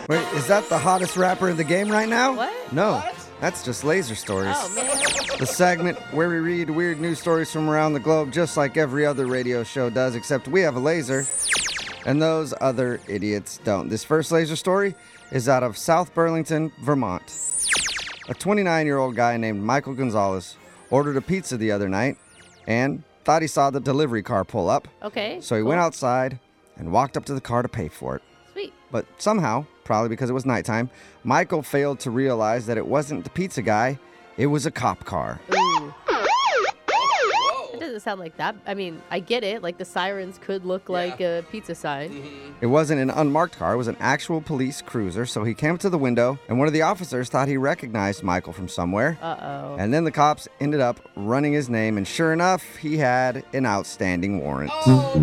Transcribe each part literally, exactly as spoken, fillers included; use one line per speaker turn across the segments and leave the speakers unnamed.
Wait, is that the hottest rapper in the game right now?
What?
No,
What?
that's just Laser Stories.
Oh, man.
The segment where we read weird news stories from around the globe, just like every other radio show does, except we have a laser, and those other idiots don't. This first laser story is out of South Burlington, Vermont. A twenty-nine-year-old guy named Michael Gonzalez ordered a pizza the other night and thought he saw the delivery car pull up.
Okay.
So he
cool.
went outside and walked up to the car to pay for it.
Sweet.
But somehow, probably because it was nighttime, Michael failed to realize that it wasn't the pizza guy, it was a cop car.
Ooh.
Whoa.
It doesn't sound like that. I mean, I get it. Like, the sirens could look like a pizza sign.
Mm-hmm.
It wasn't an unmarked car, it was an actual police cruiser, so he came up to the window, and one of the officers thought he recognized Michael from somewhere.
Uh-oh.
And then the cops ended up running his name, and sure enough, he had an outstanding warrant.
Oh,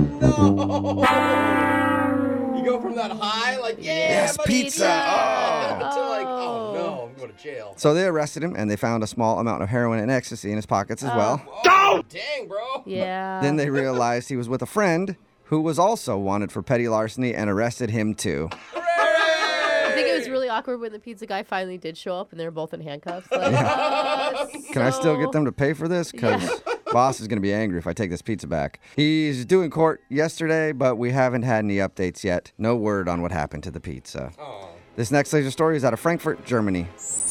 no. You go from that high, like, yeah,
Yes,
buddy,
pizza.
yeah,
Oh.
to like, oh, no, I'm going to jail.
So they arrested him, and they found a small amount of heroin and ecstasy in his pockets as well.
Oh, dang, bro.
Yeah.
Then they realized he was with a friend who was also wanted for petty larceny and arrested him too.
I think it was really awkward when the pizza guy finally did show up and they were both in handcuffs. Like, uh,
Can I still get
so-
them to pay for this? Because
Yeah.
boss is going to be angry if I take this pizza back. He's due in court yesterday, but we haven't had any updates yet. No word on what happened to the pizza.
Oh.
This next laser story is out of Frankfurt, Germany.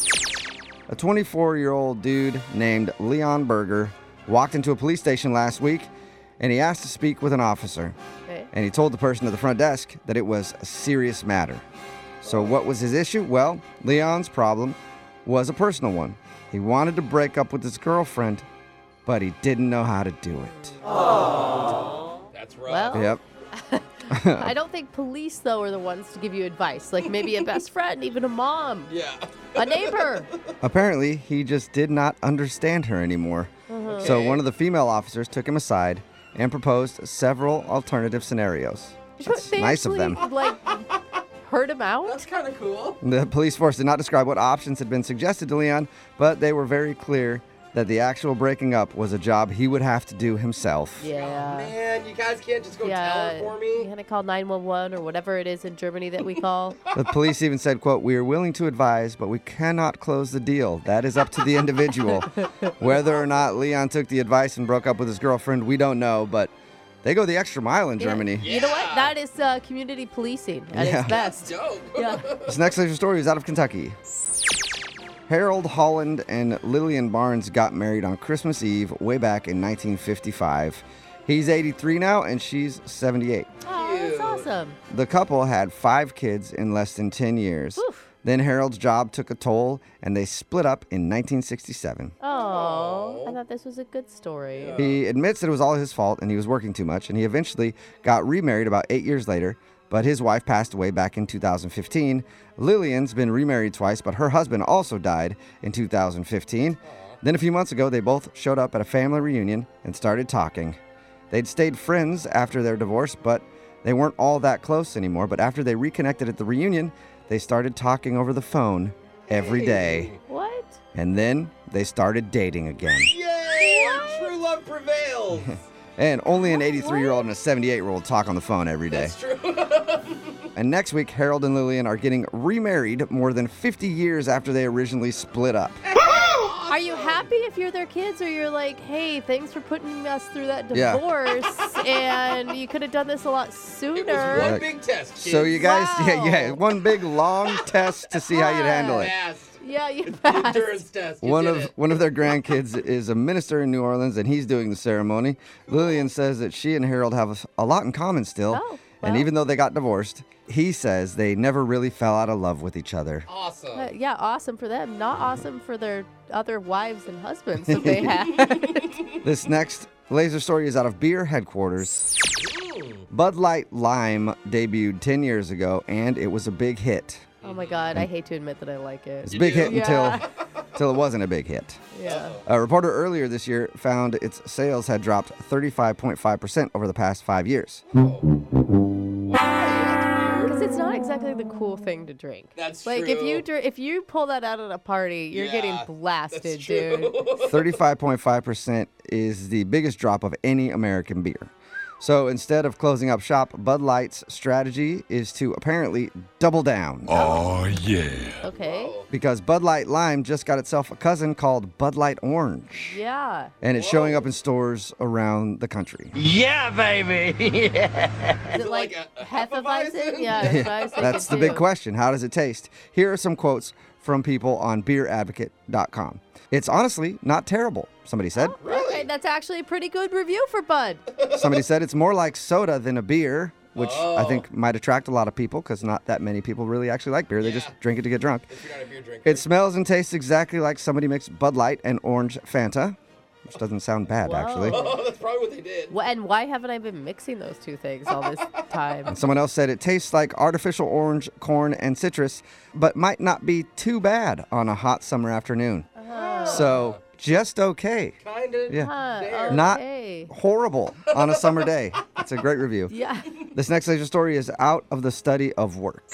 A twenty-four-year-old dude named Leon Berger walked into a police station last week, and he asked to speak with an officer.
Okay.
And he told the person at the front desk that it was a serious matter. So what was his issue? Well, Leon's problem was a personal one. He wanted to break up with his girlfriend, but he didn't know how to do it.
That's rough.
Well,
Yep.
I don't think police, though, are the ones to give you advice. Like maybe a best friend, even a mom,
Yeah.
a neighbor.
Apparently, he just did not understand her anymore. So one of the female officers took him aside and proposed several alternative scenarios. That's
They
nice of
actually,
them.
Like, heard him out.
That's kind of cool.
The police force did not describe what options had been suggested to Leon, but they were very clear that the actual breaking up was a job he would have to do himself.
Yeah.
Man, you guys can't just go tell
Yeah,
her for
you
me.
had to call nine one one or whatever it is in Germany that we call.
The police even said, quote, "We are willing to advise, but we cannot close the deal. That is up to the individual." Whether or not Leon took the advice and broke up with his girlfriend, we don't know, but they go the extra mile in
Yeah.
Germany.
You know what?
Yeah.
That is uh, community policing at
Yeah.
its best.
Dope.
Yeah.
This next laser story is out of Kentucky. Harold Holland and Lillian Barnes got married on Christmas Eve way back in nineteen fifty-five. He's eighty-three now, and she's seventy-eight.
Oh, that's
Cute.
awesome.
The couple had five kids in less than ten years.
Oof.
Then Harold's job took a toll, and they split up in nineteen sixty-seven.
Oh, I thought this was a good story.
He admits that it was all his fault, and he was working too much, and he eventually got remarried about eight years later, but his wife passed away back in two thousand fifteen. Lillian's been remarried twice, but her husband also died in two thousand fifteen. Then a few months ago, they both showed up at a family reunion and started talking. They'd stayed friends after their divorce, but they weren't all that close anymore. But after they reconnected at the reunion, they started talking over the phone every day.
What?
And then they started dating again.
Yay! True love prevails.
And only an eighty-three-year-old and a seventy-eight-year-old talk on the phone every day.
That's true.
And next week, Harold and Lillian are getting remarried more than fifty years after they originally split up.
Are you happy if you're their kids, or you're like, hey, thanks for putting us through that
Yeah.
divorce, and you could have done this a lot sooner?
It was one
Yeah.
big test, kids.
So you guys, yeah,
Wow.
yeah, one big long test to see how you'd handle it.
Passed.
Yeah, you
The
passed.
endurance test. You
One
did
of
it.
one of their grandkids is a minister in New Orleans, and he's doing the ceremony. Lillian says that she and Harold have a, a lot in common still,
Oh,
and
well.
even though they got divorced, he says they never really fell out of love with each other.
Awesome.
Uh, yeah, awesome for them. Not awesome for their other wives and husbands that they had.
This next laser story is out of beer headquarters.
Mm.
Bud Light Lime debuted ten years ago, and it was a big hit.
Oh my God, I hate to admit that I like it.
It's a big
do?
hit
Yeah.
until until it wasn't a big hit.
Yeah.
A reporter earlier this year found its sales had dropped thirty-five point five percent over the past five years.
Why? That's weird.
Because it's not exactly the cool thing to drink.
That's
Like if you
true.
dr- if you pull that out at a party, you're
Yeah,
getting
that's
blasted,
true.
dude.
thirty-five point five percent is the biggest drop of any American beer. So instead of closing up shop, Bud Light's strategy is to apparently double down.
Oh, yeah.
Okay.
Because Bud Light Lime just got itself a cousin called Bud Light Orange.
Yeah.
And it's showing up in stores around the country.
Yeah, baby.
Is it
like
like
a- a
Hefeweizen?
Hefeweizen?
Yeah, that's what I was
That's the
thinking,
big
too.
question. How does it taste? Here are some quotes from people on beer advocate dot com. It's honestly not terrible, somebody said.
Okay, that's actually a pretty good review for Bud.
Somebody said it's more like soda than a beer, which I
Oh.
think might attract a lot of people because not that many people really actually like beer. They just
Yeah.
drink it to get drunk.
If you're not a beer drinker.
It smells and tastes exactly like somebody mixed Bud Light and orange Fanta, which doesn't sound bad, actually.
Whoa.
Oh, that's probably what they did.
Wh- And why haven't I been mixing those two things all this time?
Someone else said it tastes like artificial orange, corn, and citrus, but might not be too bad on a hot summer afternoon. So, just okay.
Kind of.
Yeah.
Huh,
There.
Not
okay.
horrible on a summer day. It's a great review.
Yeah.
This next laser story is out of the study of work.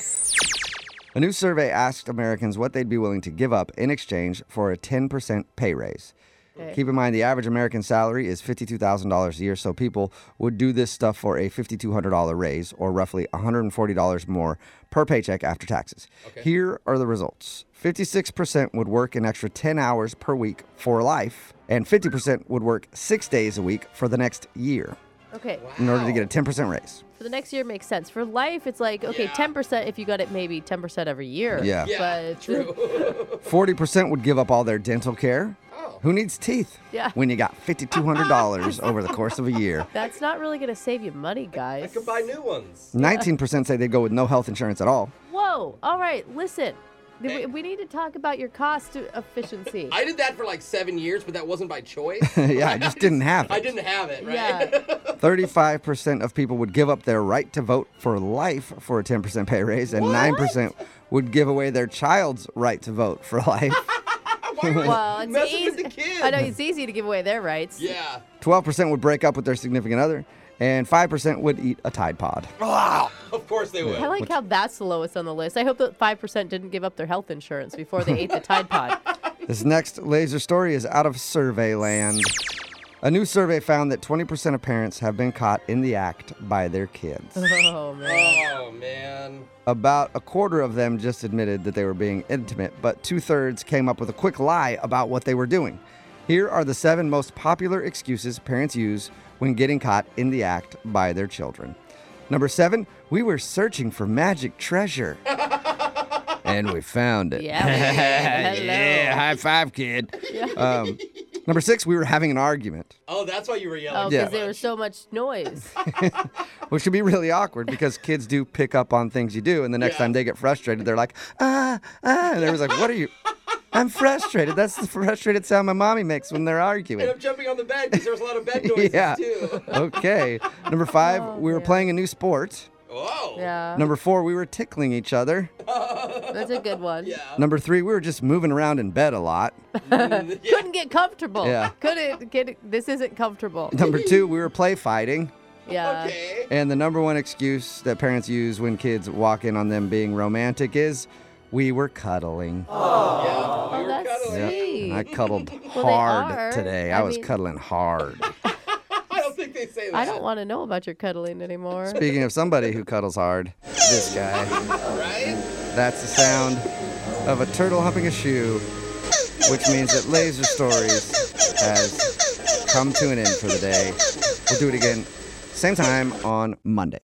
A new survey asked Americans what they'd be willing to give up in exchange for a ten percent pay raise.
Okay.
Keep in mind, the average American salary is fifty-two thousand dollars a year, so people would do this stuff for a five thousand two hundred dollars raise, or roughly one hundred forty dollars more per paycheck after taxes.
Okay.
Here are the results. fifty-six percent would work an extra ten hours per week for life, and fifty percent would work six days a week for the next year
Okay.
in order to get a ten percent raise.
For the next year makes sense. For life, it's like, okay,
Yeah.
ten percent if you got it maybe ten percent every year.
Yeah.
Yeah,
But
true.
forty percent would give up all their dental care.
Oh.
Who needs teeth?
Yeah.
When you got five thousand two hundred dollars over the course of a year.
that's not really going to save you money,
I
guys.
could buy new ones.
nineteen percent say they'd go with no health insurance at all.
Whoa. All right, listen. We,
Hey.
we need to talk about your cost efficiency.
I did that for like seven years, but that wasn't by choice.
Yeah, I just didn't have it.
I didn't have it, right?
Yeah.
thirty-five percent of people would give up their right to vote for life for a ten percent pay raise, and nine percent would give away their child's right to vote for life.
well, it's
Messing
easy.
with the kids.
I know it's easy to give away their rights.
Yeah.
twelve percent would break up with their significant other, and five percent would eat a Tide Pod.
Of course they would.
I like how that's the lowest on the list. I hope that five percent didn't give up their health insurance before they ate the Tide Pod.
This next laser story is out of survey land. A new survey found that twenty percent of parents have been caught in the act by their kids.
Oh, man.
Oh, man.
About a quarter of them just admitted that they were being intimate, but two-thirds came up with a quick lie about what they were doing. Here are the seven most popular excuses parents use when getting caught in the act by their children. Number seven, we were searching for magic treasure. And we found it.
Yeah. Hello.
Yeah, high five, kid.
Yeah.
Um, number six, we were having an argument,
Oh, that's why you were
Oh,
yelling.
because
Yeah.
there was so much noise.
which can be really awkward because kids do pick up on things you do, and the next
Yeah.
time they get frustrated, they're like, ah, ah. And everyone's like, what are you? I'm frustrated. That's the frustrated sound my mommy makes when they're
And
arguing.
I'm jumping on the bed because there was a lot of bed noises,
Yeah.
too.
Okay. Number five,
Oh,
we were
man.
playing a new sport.
Whoa.
Yeah.
Number four, we were tickling each other.
That's a good one.
Yeah.
Number three, we were just moving around in bed a lot.
Mm, yeah.
Couldn't get comfortable.
Yeah.
Couldn't get this isn't comfortable.
Number two, we were play fighting.
Yeah.
Okay.
And the number one excuse that parents use when kids walk in on them being romantic is, we were cuddling.
Yeah.
Oh,
we were
that's
cuddling.
Yep.
sweet.
I cuddled
Well, they
hard
are.
today. I,
I
was
mean-
cuddling hard.
I don't think they say that.
I don't want to know about your cuddling anymore.
Speaking of somebody who cuddles hard, this guy.
Right?
That's the sound of a turtle humping a shoe, which means that Laser Stories has come to an end for the day. We'll do it again, same time on Monday.